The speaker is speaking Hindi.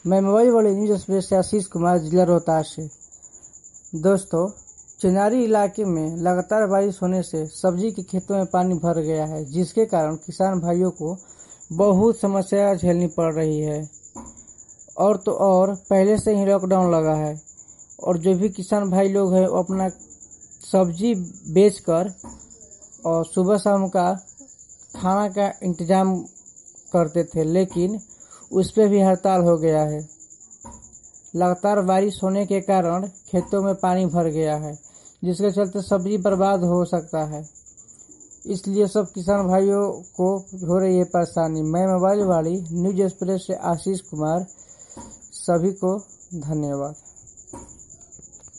मैं मोबाइल वाले न्यूज एक्सप्रेस से आशीष कुमार, जिला रोहतास से। दोस्तों, चिनारी इलाके में लगातार बारिश होने से सब्जी के खेतों में पानी भर गया है, जिसके कारण किसान भाइयों को बहुत समस्या झेलनी पड़ रही है। और तो और पहले से ही लॉकडाउन लगा है और जो भी किसान भाई लोग हैं वो अपना सब्जी बेचकर और सुबह शाम का खाना का इंतजाम करते थे, लेकिन उस पे भी हड़ताल हो गया है। लगातार बारिश होने के कारण खेतों में पानी भर गया है, जिसके चलते सब्जी बर्बाद हो सकता है। इसलिए सब किसान भाइयों को हो रही है परेशानी। मैं मोबाइल वाली न्यूज एक्सप्रेस से आशीष कुमार, सभी को धन्यवाद।